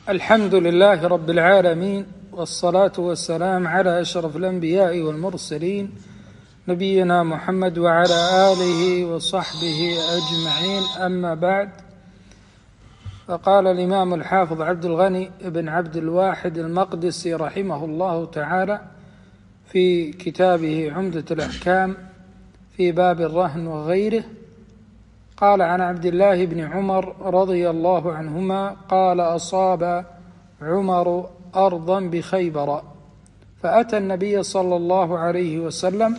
الحمد لله رب العالمين، والصلاة والسلام على أشرف الأنبياء والمرسلين نبينا محمد وعلى آله وصحبه أجمعين. أما بعد، فقال الإمام الحافظ عبد الغني بن عبد الواحد المقدسي رحمه الله تعالى في كتابه عمدة الأحكام في باب الرهن وغيره، قال عن عبد الله بن عمر رضي الله عنهما قال: أصاب عمر أرضا بخيبر، فأتى النبي صلى الله عليه وسلم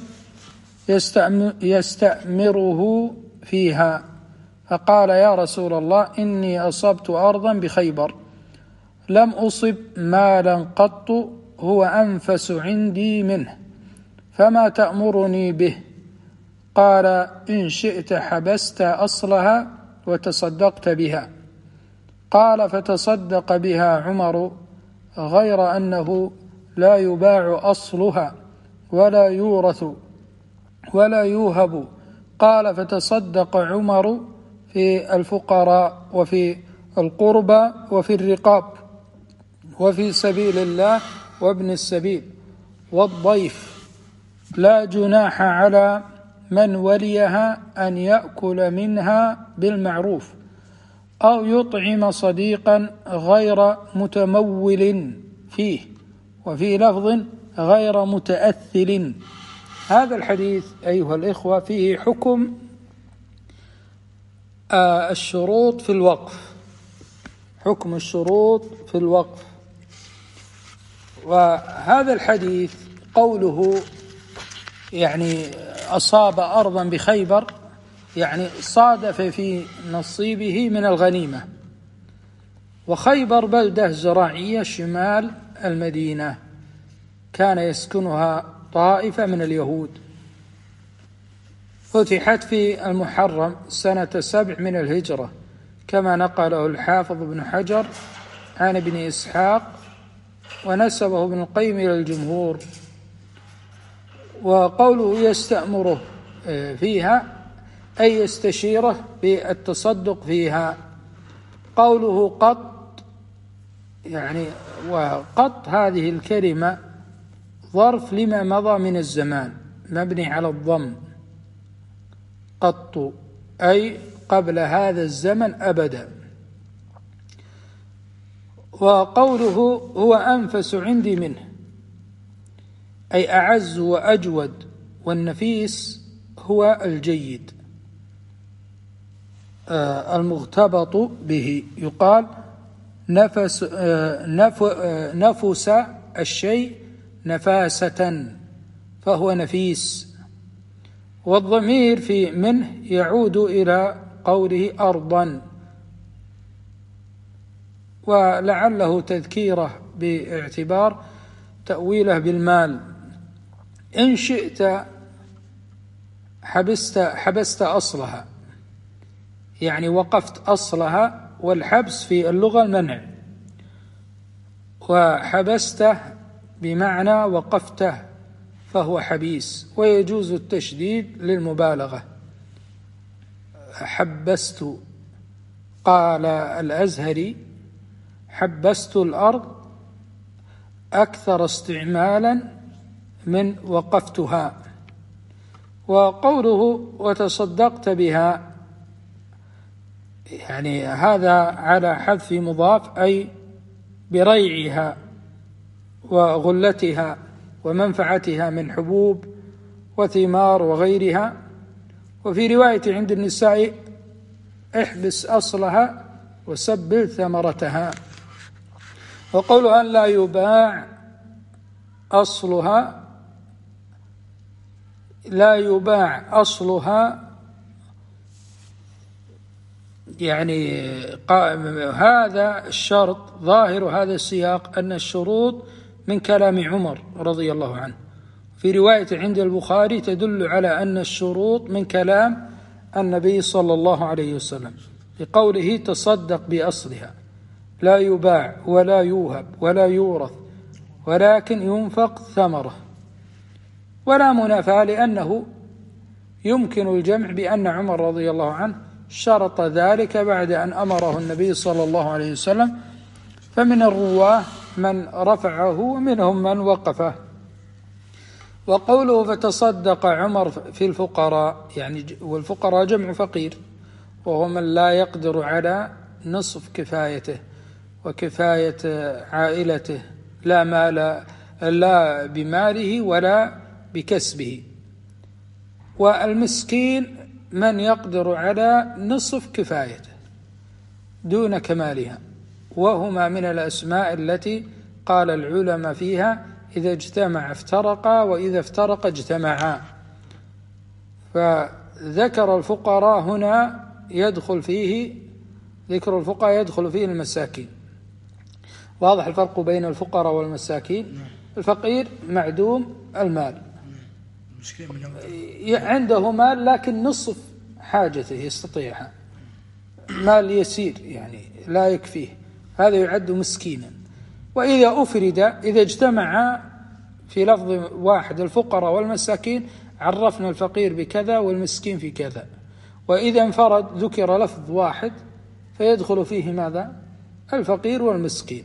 يستأمره فيها، فقال: يا رسول الله، إني أصبت أرضا بخيبر، لم أصب مالا قط هو أنفس عندي منه، فما تأمرني به؟ قال: إن شئت حبست أصلها وتصدقت بها. قال: فتصدق بها عمر، غير أنه لا يباع أصلها ولا يورث ولا يوهب. قال: فتصدق عمر في الفقراء وفي القربى وفي الرقاب وفي سبيل الله وابن السبيل والضيف، لا جناح على من وليها أن يأكل منها بالمعروف أو يطعم صديقا غير متمول فيه، وفي لفظ غير متأثل. هذا الحديث أيها الإخوة فيه حكم الشروط في الوقف، حكم الشروط في الوقف. وهذا الحديث قوله يعني أصاب أرضا بخيبر، يعني صادف في نصيبه من الغنيمة، وخيبر بلدة زراعية شمال المدينة كان يسكنها طائفة من اليهود، فتحت في المحرم سنة 7 من الهجرة، كما نقله الحافظ ابن حجر عن ابن إسحاق، ونسبه ابن القيم إلى الجمهور. وقوله يستأمره فيها أي يستشيره بالتصدق فيها. قوله قط، يعني وقط هذه الكلمة ظرف لما مضى من الزمان مبني على الضم، قط أي قبل هذا الزمن أبدا. وقوله هو أنفس عندي منه أي أعز وأجود، والنفيس هو الجيد المغتبط به، يقال نفس الشيء نفاسة فهو نفيس. والضمير في منه يعود إلى قوله أرضا، ولعله تذكيره باعتبار تأويله بالمال. إن شئت حبست أصلها، يعني وقفت أصلها، والحبس في اللغة المنع، وحبسته بمعنى وقفته فهو حبيس، ويجوز التشديد للمبالغة. حبست، قال الأزهري: حبست الأرض أكثر استعمالا من وقفتها. وقوله وتصدقت بها، يعني هذا على حذف مضاف، أي بريعها وغلتها ومنفعتها من حبوب وثمار وغيرها. وفي رواية عند النساء: احبس أصلها وسبل ثمرتها. وقولها لا يباع أصلها، لا يباع أصلها، يعني هذا الشرط ظاهر هذا السياق أن الشروط من كلام عمر رضي الله عنه. في رواية عند البخاري تدل على أن الشروط من كلام النبي صلى الله عليه وسلم، بقوله تصدق بأصلها، لا يباع ولا يوهب ولا يورث، ولكن ينفق ثمره. ولا منافاة، لأنه يمكن الجمع بأن عمر رضي الله عنه شرط ذلك بعد أن أمره النبي صلى الله عليه وسلم فمن الرواه من رفعه ومنهم من وقفه. وقوله فتصدق عمر في الفقراء، يعني والفقراء جمع فقير، وهو من لا يقدر على نصف كفايته وكفاية عائلته، لا بماله ولا بكسبه. والمسكين من يقدر على نصف كفايته دون كمالها، وهما من الأسماء التي قال العلماء فيها إذا اجتمع افترقا وإذا افترق اجتمعا. فذكر الفقراء هنا يدخل فيه ذكر الفقراء يدخل فيه المساكين. واضح الفرق بين الفقراء والمساكين؟ الفقير معدوم المال، عنده مال لكن نصف حاجته يستطيعها، مال يسير يعني لا يكفيه، هذا يعد مسكينا. وإذا إذا اجتمع في لفظ واحد الفقراء والمساكين عرفنا الفقير بكذا والمسكين في كذا. وإذا انفرد ذكر لفظ واحد فيدخل فيه ماذا؟ الفقير والمسكين.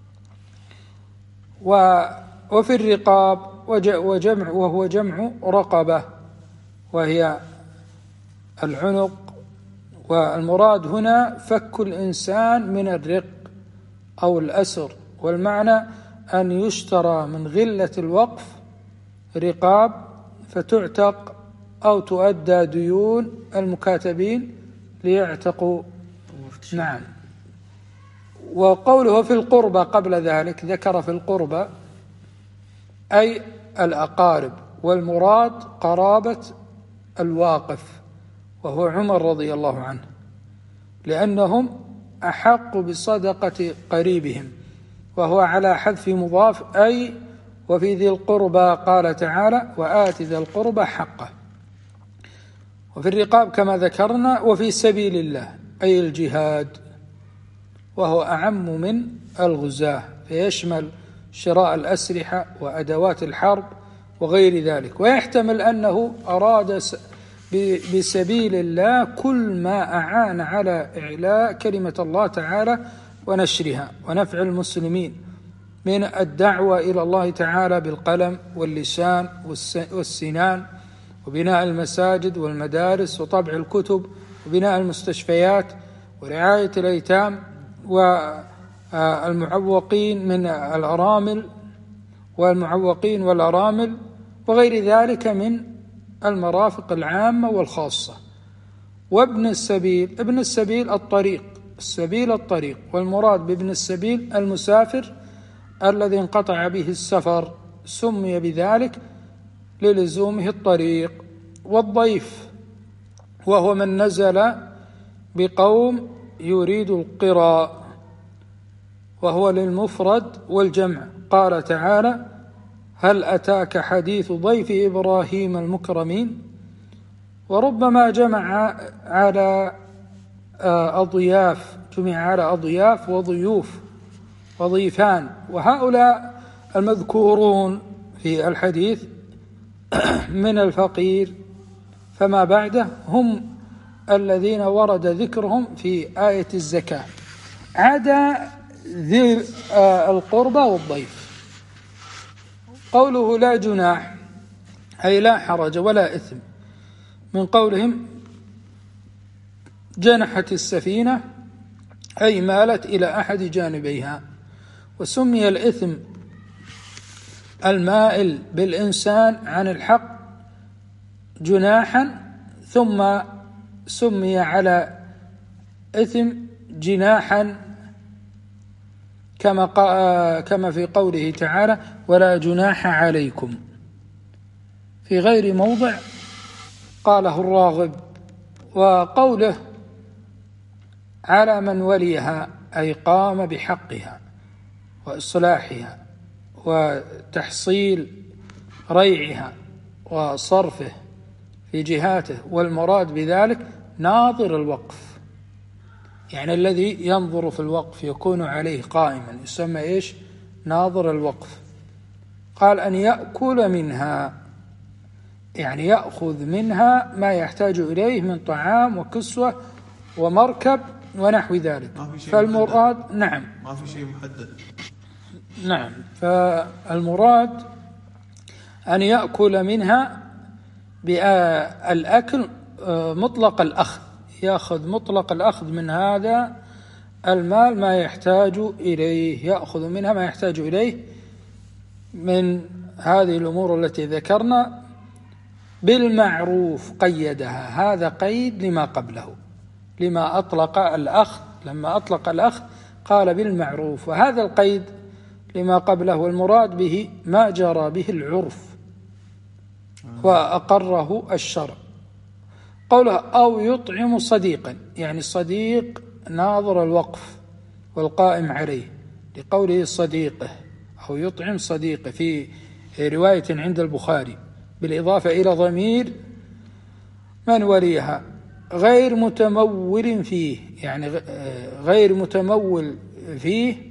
وفي الرقاب وهو جمع رقبة، وهي العنق. والمراد هنا فك الإنسان من الرق أو الأسر، والمعنى أن يشترى من غلة الوقف رقاب فتعتق أو تؤدى ديون المكاتبين ليعتقوا. نعم. وقوله في القربى قبل ذلك ذكر في القربى أي الأقارب، والمراد قرابة الواقف وهو عمر رضي الله عنه، لأنهم أحق بصدقة قريبهم، وهو على حذف مضاف أي وفي ذي القربى قال تعالى وآت ذا القربى حقه. وفي الرقاب كما ذكرنا. وفي سبيل الله أي الجهاد، وهو أعم من الغزاة، فيشمل شراء الأسلحة وأدوات الحرب وغير ذلك. ويحتمل أنه أراد بسبيل الله كل ما أعان على إعلاء كلمة الله تعالى ونشرها ونفع المسلمين من الدعوة إلى الله تعالى بالقلم واللسان والسنان، وبناء المساجد والمدارس وطبع الكتب وبناء المستشفيات ورعاية الأيتام والمعوقين من الأرامل والمعوقين والأرامل وغير ذلك من المرافق العامة والخاصة. وابن السبيل، ابن السبيل الطريق، والمراد بابن السبيل المسافر الذي انقطع به السفر، سمي بذلك للزومه الطريق. والضيف وهو من نزل بقوم يريد القرى، وهو للمفرد والجمع. قال تعالى هل أتاك حديث ضيف إبراهيم المكرمين. وربما جمع على أضياف، جمع على أضياف وضيوف وضيفان، وهؤلاء المذكورون في الحديث من الفقير فما بعده هم الذين ورد ذكرهم في آية الزكاة، عدا ذي القربى والضيف. قوله لا جناح أي لا حرج ولا إثم، من قولهم جنحت السفينة أي مالت إلى أحد جانبيها. وسمي الإثم المائل بالإنسان عن الحق جناحا، ثم سمي على إثم جناحا كما في قوله تعالى ولا جناح عليكم، في غير موضع قاله الراغب. وقوله على من وليها أي قام بحقها وإصلاحها وتحصيل ريعها وصرفه في جهاته، والمراد بذلك ناظر الوقف، يعني الذي ينظر في الوقف يكون عليه قائما يسمى إيش؟ ناظر الوقف. قال أن يأكل منها، يعني يأخذ منها ما يحتاج إليه من طعام وكسوة ومركب ونحو ذلك. فالمراد محدد. نعم ما في شيء محدد. نعم. فالمراد أن يأكل منها بالأكل مطلق الأخذ، يأخذ مطلق الأخذ من هذا المال ما يحتاج إليه، يأخذ منها ما يحتاج إليه من هذه الأمور التي ذكرنا بالمعروف. قيدها، هذا قيد لما قبله، لما أطلق الأخذ، لما أطلق الأخذ قال بالمعروف، وهذا القيد لما قبله المراد به ما جرى به العرف وأقره الشرع. قوله أو يطعم صديقا، يعني الصديق ناظر الوقف والقائم عليه، لقوله صديقه أو يطعم صديقه في رواية عند البخاري بالإضافة إلى ضمير من وليها، غير متمول فيه، يعني غير متمول فيه،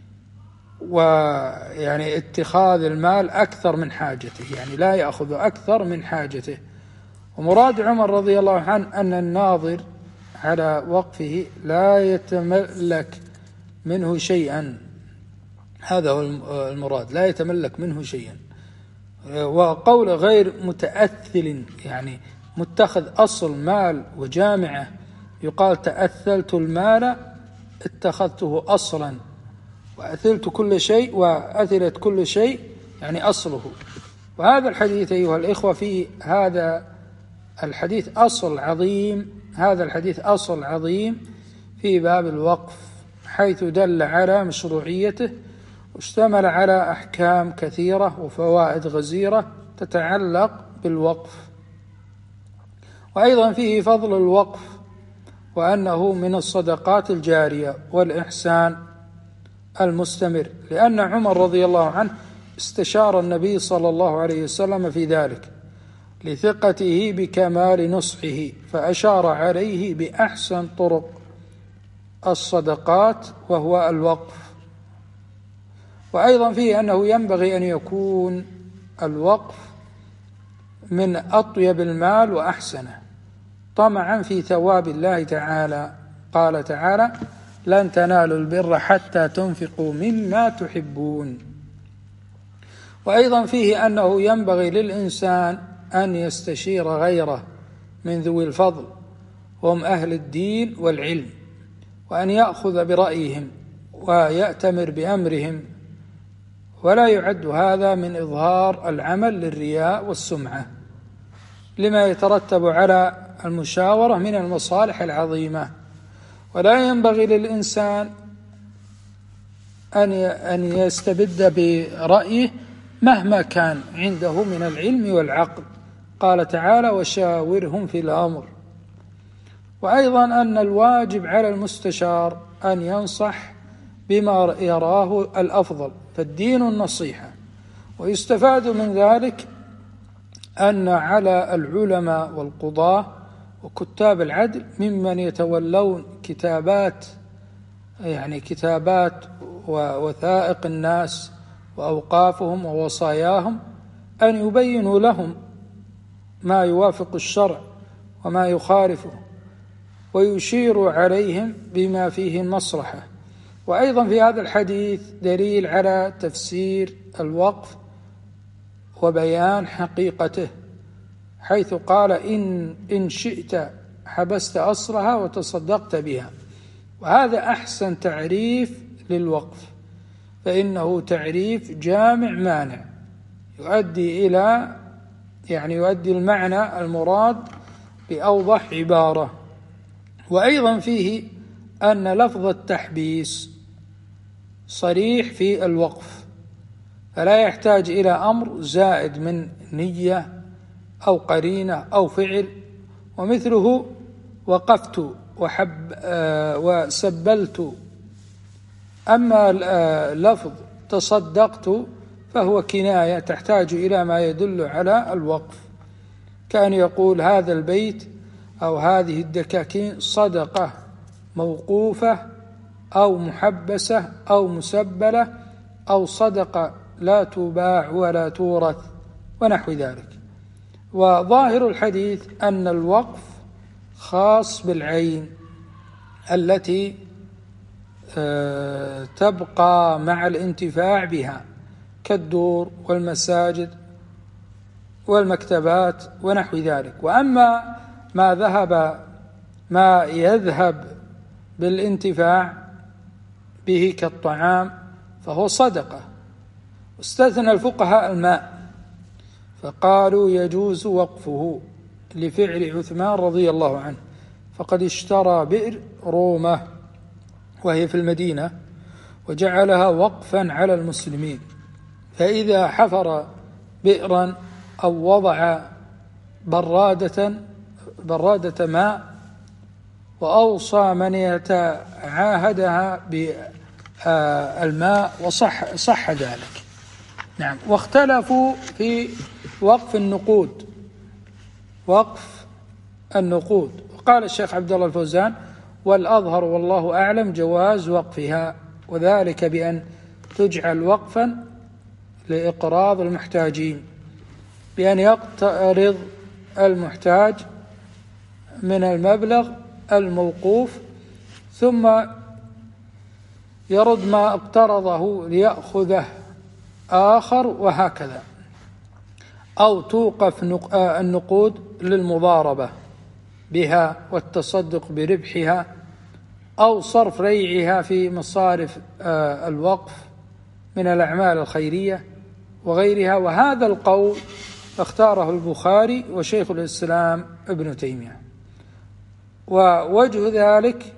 ويعني اتخاذ المال أكثر من حاجته، يعني لا يأخذ أكثر من حاجته. ومراد عمر رضي الله عنه أن الناظر على وقفه لا يتملك منه شيئا، هذا هو المراد، لا يتملك منه شيئا. وقول غير متأثل، يعني متخذ أصل مال وجامعة، يقال تأثلت المال اتخذته أصلا، وأثلت كل شيء وأثلت كل شيء يعني أصله. وهذا الحديث أيها الإخوة في هذا الحديث أصل عظيم، هذا الحديث أصل عظيم في باب الوقف، حيث دل على مشروعيته واشتمل على أحكام كثيرة وفوائد غزيرة تتعلق بالوقف. وأيضا فيه فضل الوقف، وأنه من الصدقات الجارية والإحسان المستمر، لأن عمر رضي الله عنه استشار النبي صلى الله عليه وسلم في ذلك لثقته بكمال نصحه، فأشار عليه بأحسن طرق الصدقات وهو الوقف. وأيضا فيه أنه ينبغي أن يكون الوقف من أطيب المال وأحسنه طمعا في ثواب الله تعالى. قال تعالى لن تنالوا البر حتى تنفقوا مما تحبون. وأيضا فيه أنه ينبغي للإنسان أن يستشير غيره من ذوي الفضل وهم أهل الدين والعلم، وأن يأخذ برأيهم ويأتمر بأمرهم، ولا يعد هذا من إظهار العمل للرياء والسمعة، لما يترتب على المشاورة من المصالح العظيمة. ولا ينبغي للإنسان أن يستبد برأيه مهما كان عنده من العلم والعقل. قال تعالى وشاورهم في الأمر. وأيضا أن الواجب على المستشار أن ينصح بما يراه الأفضل، فالدين النصيحة. ويستفاد من ذلك أن على العلماء والقضاة وكتاب العدل ممن يتولون كتابات ووثائق الناس وأوقافهم ووصاياهم أن يبينوا لهم ما يوافق الشرع وما يخالفه، ويشيروا عليهم بما فيه المصلحة. وأيضا في هذا الحديث دليل على تفسير الوقف وبيان حقيقته، حيث قال إن شئت حبست أصلها وتصدقت بها. وهذا أحسن تعريف للوقف، فإنه تعريف جامع مانع يؤدي المعنى المراد بأوضح عبارة. وأيضا فيه أن لفظ التحبيس صريح في الوقف، فلا يحتاج إلى أمر زائد من نية أو قرينة أو فعل. ومثله وقفت وسبلت. أما لفظ تصدقت فهو كناية تحتاج إلى ما يدل على الوقف، كان يقول هذا البيت أو هذه الدكاكين صدقة موقوفة أو محبسة أو مسبلة أو صدقة لا تباع ولا تورث ونحو ذلك. وظاهر الحديث أن الوقف خاص بالعين، التي تبقى مع الانتفاع بها كالدور والمساجد والمكتبات ونحو ذلك. وأما ما يذهب بالانتفاع به كالطعام فهو صدقة. استثنى الفقهاء الماء فقالوا يجوز وقفه لفعل عثمان رضي الله عنه، فقد اشترى بئر رومة وهي في المدينة وجعلها وقفا على المسلمين، فإذا حفر بئرا أو وضع برادة ماء وأوصى من يتعاهدها بالماء صح ذلك. نعم. واختلفوا في وقف النقود. وقال الشيخ عبد الله الفوزان: والأظهر والله أعلم جواز وقفها، وذلك بأن تجعل وقفا لإقراض المحتاجين، بأن يقترض المحتاج من المبلغ الموقوف ثم يرد ما اقترضه ليأخذه آخر، وهكذا. أو توقف النقود للمضاربة بها والتصدق بربحها، أو صرف ريعها في مصارف الوقف من الأعمال الخيرية وغيرها. وهذا القول اختاره البخاري وشيخ الإسلام ابن تيمية. ووجه ذلك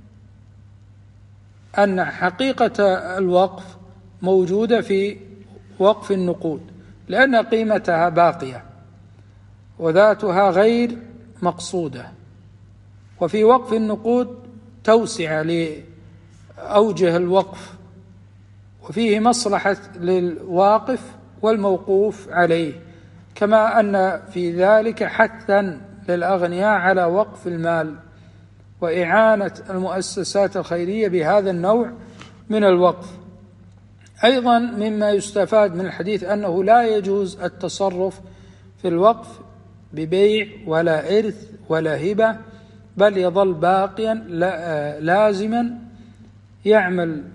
أن حقيقة الوقف موجودة في وقف النقود، لأن قيمتها باقية وذاتها غير مقصودة. وفي وقف النقود توسع لأوجه الوقف، وفيه مصلحة للواقف والموقوف عليه، كما أن في ذلك حثا للأغنياء على وقف المال وإعانة المؤسسات الخيرية بهذا النوع من الوقف. أيضا مما يستفاد من الحديث أنه لا يجوز التصرف في الوقف ببيع ولا إرث ولا هبة، بل يظل باقيا لازما يعمل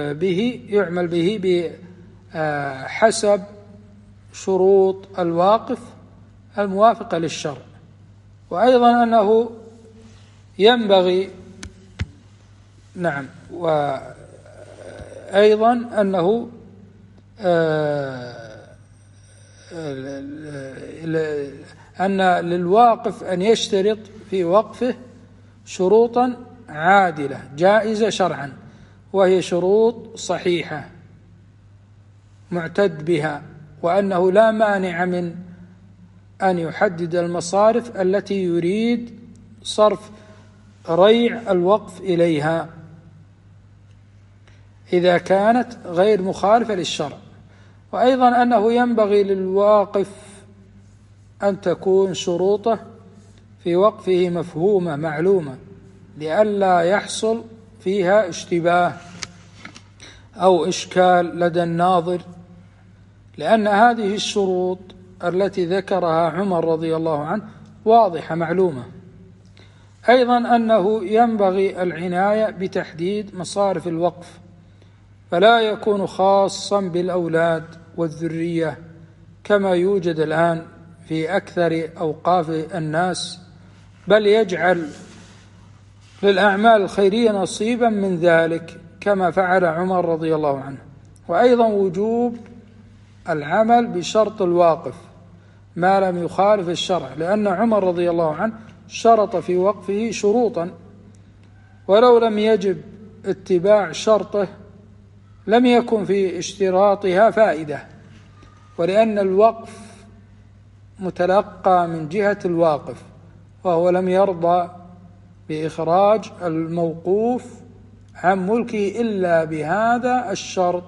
به بحسب شروط الواقف الموافقة للشرع. وأيضا أنه ينبغي وأيضا أنه أن للواقف أن يشترط في وقفه شروطا عادلة جائزة شرعا، وهي شروط صحيحة معتد بها، وأنه لا مانع من أن يحدد المصارف التي يريد صرف ريع الوقف إليها إذا كانت غير مخالفة للشرع. وأيضا أنه ينبغي للواقف أن تكون شروطه في وقفه مفهومة معلومة، لئلا يحصل فيها اشتباه أو إشكال لدى الناظر، لأن هذه الشروط التي ذكرها عمر رضي الله عنه واضحة معلومة. أيضا أنه ينبغي العناية بتحديد مصارف الوقف، فلا يكون خاصا بالأولاد والذرية كما يوجد الآن في أكثر أوقاف الناس، بل يجعل للأعمال الخيرية نصيبا من ذلك كما فعل عمر رضي الله عنه. وأيضا وجوب العمل بشرط الواقف ما لم يخالف الشرع، لأن عمر رضي الله عنه شرط في وقفه شروطا، ولو لم يجب اتباع شرطه لم يكن في اشتراطها فائدة، ولأن الوقف متلقى من جهة الواقف، وهو لم يرضى بإخراج الموقوف عن ملكه إلا بهذا الشرط،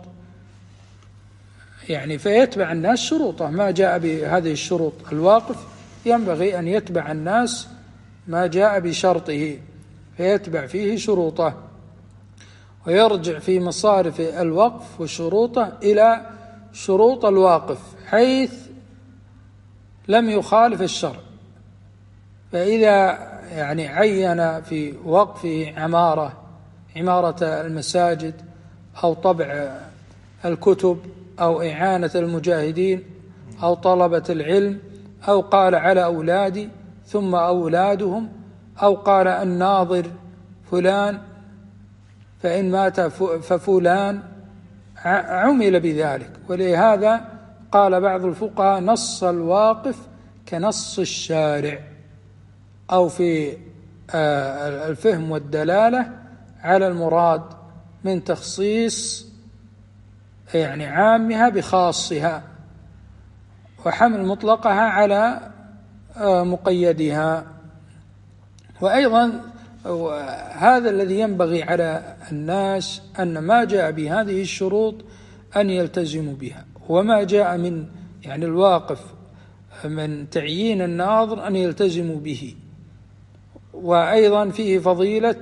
يعني فيتبع الناس شروطه ما جاء بهذه الشروط. الواقف ينبغي أن يتبع الناس ما جاء بشرطه فيتبع فيه شروطه، ويرجع في مصارف الوقف وشروطه إلى شروط الواقف حيث لم يخالف الشرع. فإذا يعني عين في وقفه عمارة المساجد أو طبع الكتب أو إعانة المجاهدين أو طلبة العلم، أو قال على أولادي ثم أولادهم، أو قال الناظر فلان فإن مات ففلان، عمل بذلك. ولهذا قال بعض الفقهاء نص الواقف كنص الشارع، أو في الفهم والدلالة على المراد من تخصيص يعني عامها بخاصها، وحمل مطلقها على مقيدها. وأيضا هذا الذي ينبغي على الناس أن ما جاء بهذه الشروط أن يلتزموا بها، وما جاء من يعني الواقف من تعيين الناظر أن يلتزموا به. وأيضا فيه فضيلة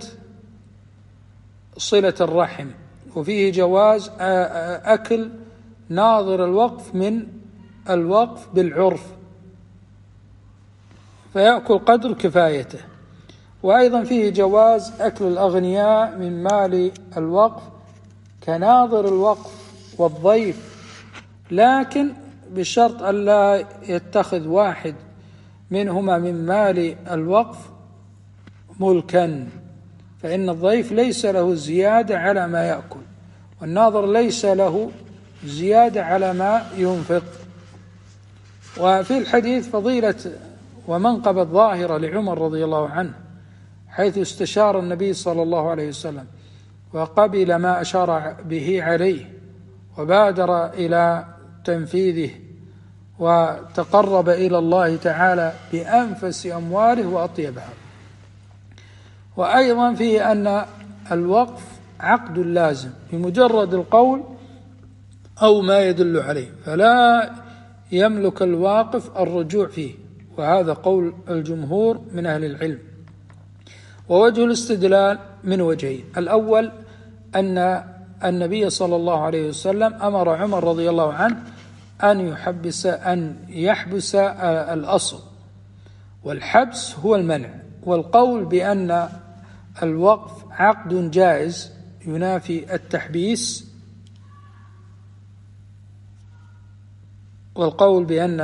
صلة الرحم، وفيه جواز أكل ناظر الوقف من الوقف بالعرف فيأكل قدر كفايته. وأيضا فيه جواز أكل الأغنياء من مال الوقف كناظر الوقف والضيف، لكن بشرط ألا يتخذ واحد منهما من مال الوقف ملكا، فإن الضيف ليس له زيادة على ما يأكل، والناظر ليس له زيادة على ما ينفق. وفي الحديث فضيلة ومنقبة ظاهرة لعمر رضي الله عنه، حيث استشار النبي صلى الله عليه وسلم وقبل ما أشار به عليه وبادر إلى تنفيذه، وتقرب إلى الله تعالى بأنفس أمواله وأطيبها. وأيضا فيه أن الوقف عقد لازم بمجرد القول أو ما يدل عليه، فلا يملك الواقف الرجوع فيه، وهذا قول الجمهور من أهل العلم. ووجه الاستدلال من وجهين: الأول أن النبي صلى الله عليه وسلم أمر عمر رضي الله عنه أن يحبس الأصل، والحبس هو المنع، والقول بأن الوقف عقد جائز ينافي التحبيس، والقول بأن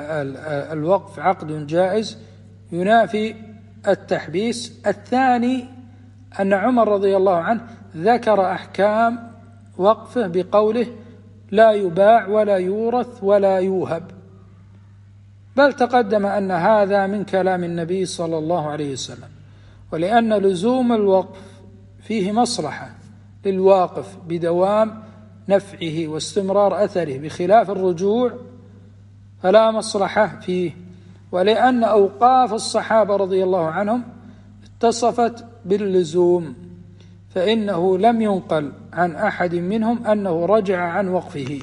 الوقف عقد جائز ينافي التحبيس. الثاني أن عمر رضي الله عنه ذكر أحكام وقفه بقوله لا يباع ولا يورث ولا يوهب، بل تقدم أن هذا من كلام النبي صلى الله عليه وسلم. ولأن لزوم الوقف فيه مصلحة للواقف بدوام نفعه واستمرار أثره، بخلاف الرجوع فلا مصلحة فيه. ولأن أوقاف الصحابة رضي الله عنهم اتصفت باللزوم، فإنه لم ينقل عن أحد منهم أنه رجع عن وقفه.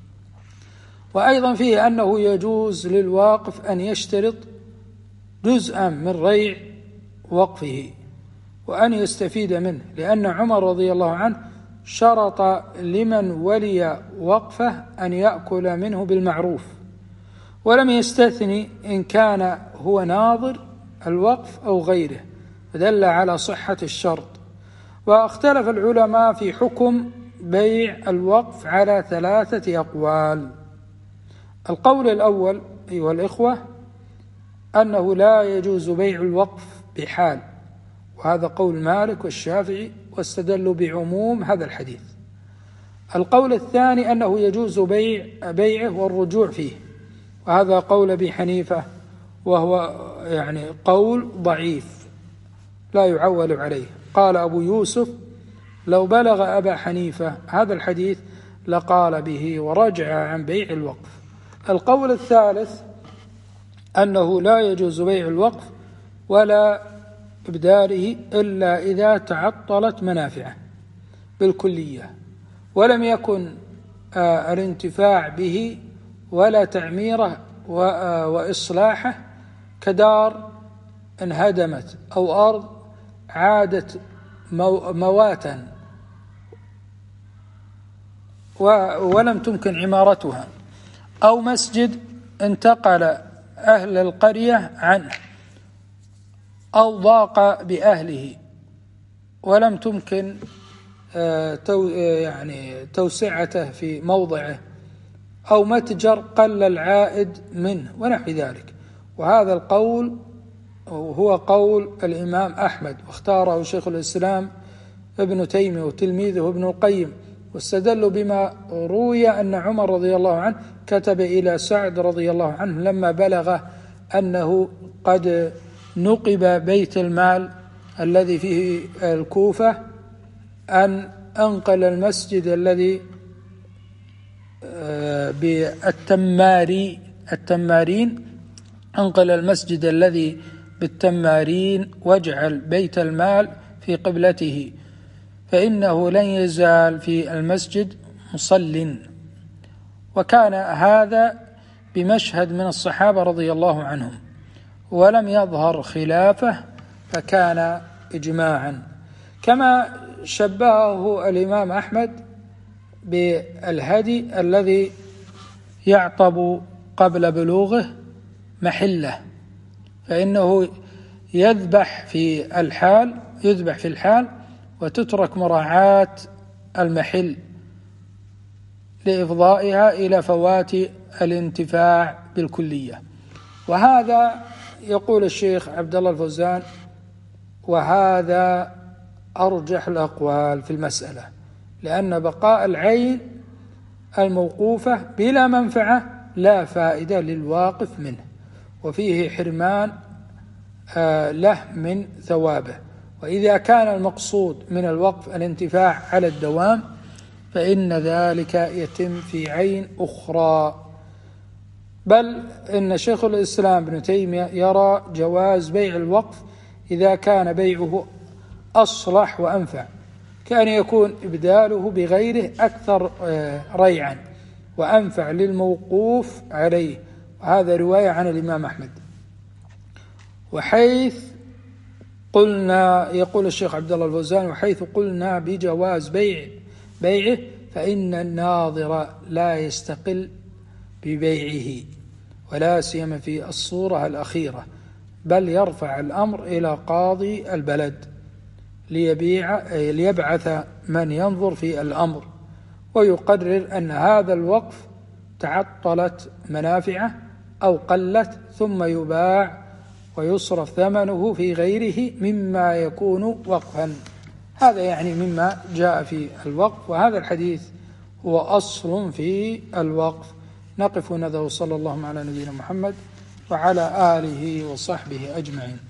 وأيضا فيه أنه يجوز للواقف أن يشترط جزءا من ريع وقفه وأن يستفيد منه، لأن عمر رضي الله عنه شرط لمن ولي وقفه أن يأكل منه بالمعروف، ولم يستثني إن كان هو ناظر الوقف أو غيره، فدل على صحة الشرط. واختلف العلماء في حكم بيع الوقف على 3 أقوال. القول الأول أيها الإخوة أنه لا يجوز بيع الوقف بحال، وهذا قول مالك والشافعي، واستدلوا بعموم هذا الحديث. القول الثاني أنه يجوز بيعه والرجوع فيه، وهذا قول أبي حنيفة، وهو يعني قول ضعيف لا يعول عليه. قال أبو يوسف لو بلغ أبا حنيفة هذا الحديث لقال به ورجع عن بيع الوقف. القول الثالث أنه لا يجوز بيع الوقف ولا إبداله إلا إذا تعطلت منافعه بالكلية، ولم يكن الانتفاع به ولا تعميره وإصلاحه كدار انهدمت، أو أرض عادت مواتا ولم تمكن عمارتها، أو مسجد انتقل أهل القرية عنه، أو ضاق بأهله ولم تمكن توسعته في موضعه، أو متجر قل العائد منه ونحو ذلك. وهذا القول هو قول الإمام أحمد، واختاره شيخ الإسلام ابن تيمية وتلميذه ابن القيم، واستدلوا بما روي أن عمر رضي الله عنه كتب إلى سعد رضي الله عنه لما بلغ أنه قد نقب بيت المال الذي فيه الكوفة أن أنقل المسجد الذي التمارين أنقل المسجد الذي بالتمارين واجعل بيت المال في قبلته، فإنه لن يزال في المسجد مصل. وكان هذا بمشهد من الصحابة رضي الله عنهم، ولم يظهر خلافه فكان إجماعا. كما شبهه الإمام أحمد بالهدي الذي يعطب قبل بلوغه محله، فإنه يذبح في الحال وتترك مراعاة المحل لإفضائها إلى فوات الانتفاع بالكلية. وهذا يقول الشيخ عبد الله الفوزان وهذا أرجح الأقوال في المسألة، لأن بقاء العين الموقوفة بلا منفعة لا فائدة للواقف منه، وفيه حرمان له من ثوابه. وإذا كان المقصود من الوقف الانتفاع على الدوام فإن ذلك يتم في عين أخرى. بل إن شيخ الإسلام ابن تيمية يرى جواز بيع الوقف إذا كان بيعه أصلح وأنفع، كان يكون إبداله بغيره أكثر ريعا وأنفع للموقوف عليه. وهذا رواية عن الإمام أحمد. وحيث قلنا، يقول الشيخ عبد الله الفوزان، وحيث قلنا بجواز بيعه فإن الناظر لا يستقل ببيعه ولا سيما في الصورة الأخيرة، بل يرفع الأمر إلى قاضي البلد ليبعث من ينظر في الأمر ويقرر أن هذا الوقف تعطلت منافعه أو قلت، ثم يباع ويصرف ثمنه في غيره مما يكون وقفا. هذا يعني مما جاء في الوقف، وهذا الحديث هو أصل في الوقف. نقف هنا، صلى الله على نبينا محمد وعلى آله وصحبه أجمعين.